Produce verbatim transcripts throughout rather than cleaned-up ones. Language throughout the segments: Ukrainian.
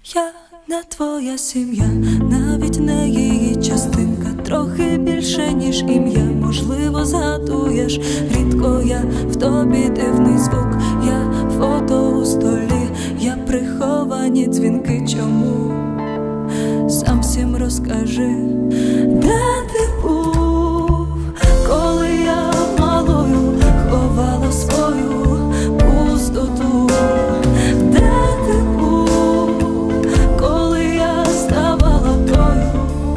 Я не твоя сім'я, навіть не її частинка. Трохи більше, ніж ім'я, можливо, згадуєш. Рідко я в тобі дивний звук, я фото у столі, я приховані дзвінки. Чому? Сам всім розкажи, де ти був, коли я малою ховала свою пустоту? Де ти був, коли я ставала тою,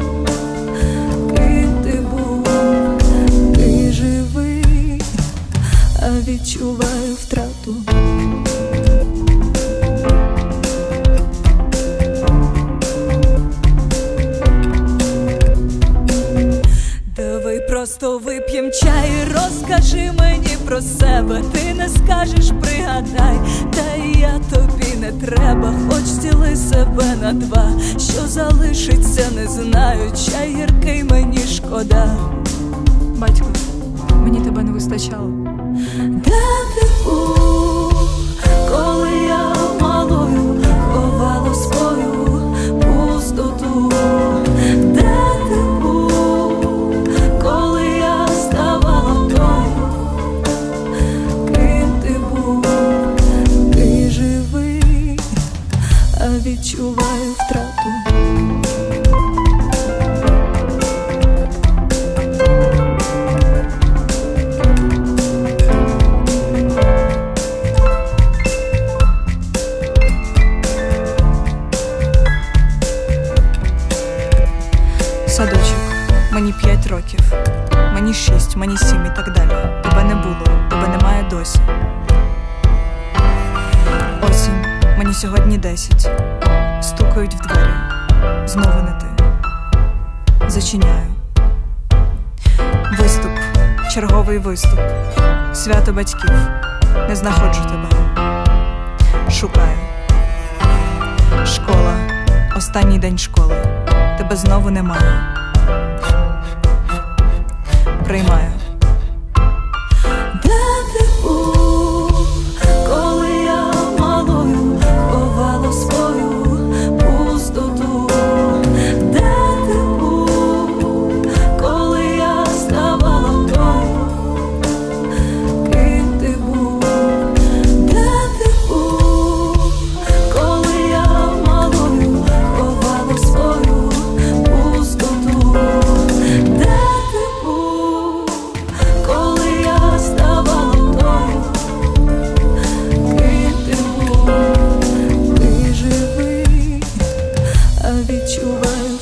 ким ти був? Ти живий, а відчуваю втрату. Просто вип'єм чай, розкажи мені про себе. Ти не скажеш, пригадай, та й я тобі не треба. Хоч діли себе на два, що залишиться, не знаю. Чай гіркий, мені шкода. Батько, мені тебе не вистачало. Де ти був, коли я малою ховала свою пустоту? Де ти був, коли я ставала тою, ким ти був? Ти живий, а відчуваю втрату. Садочок, мені п'ять років, мені шість, мені сім і так далі. Тебе не було, тебе немає досі. Осінь, мені сьогодні десять. Стукають в двері, знову не ти. Зачиняю. Виступ, черговий виступ. Свято батьків, не знаходжу тебе. Шукаю. Школа, останній день школи. Тебе знову немає. Приймаю. Де ти був, коли я малою ховала свою пустоту? Де ти був, коли я ставала тою, ким ти був? Де ти був, коли я малою ховала свою пустоту? Де ти був, коли я ставала тою, ким ти був? Ти живий, а відчуваю